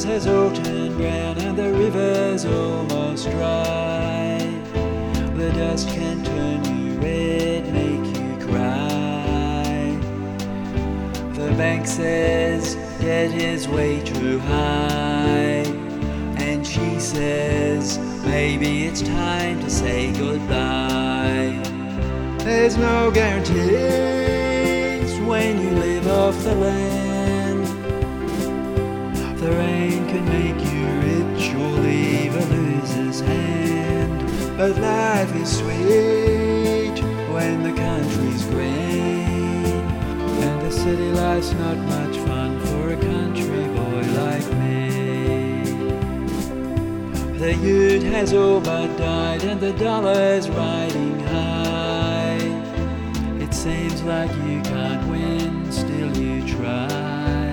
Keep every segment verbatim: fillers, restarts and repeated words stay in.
grass has all turned brown and the river's almost dry. The dust can turn you red, make you cry. The bank says debt is way too high, and she says maybe it's time to say goodbye. There's no guarantees when you live off the land. The rain can make you rich or leave a loser's hand, but life is sweet when the country's green, and the city life's not much fun for a country boy like me. The youth has all but died and the dollar's riding high. It seems like you can't win, still you try.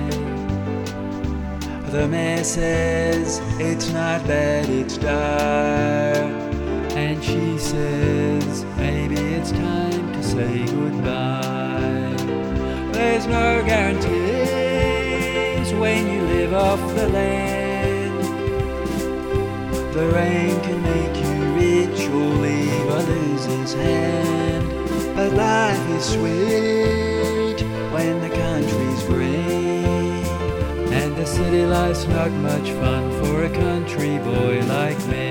The mayor says it's not bad, it's dire, and she says maybe it's time to say goodbye. There's no guarantees when you live off the land. The rain can make you rich or leave a loser's hand, but life is sweet when the country's green, and the city life's not much fun for a country boy like me.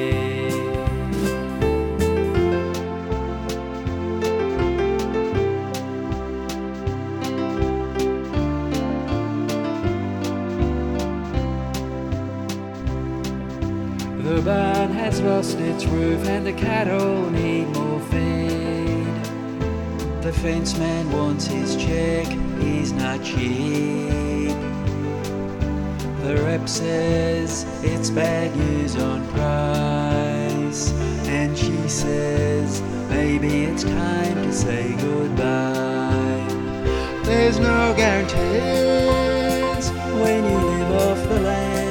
The barn has lost its roof and the cattle need more feed. The fenceman wants his check, he's not cheap. The rep says it's bad news on price, and she says maybe it's time to say goodbye. There's no guarantees when you live off the land.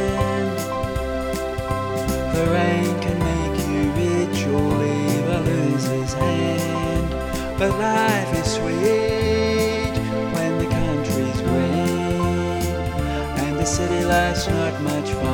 The rain can make you rich or leave a loser's hand, but life is sweet when the country's green, and the city life's not much fun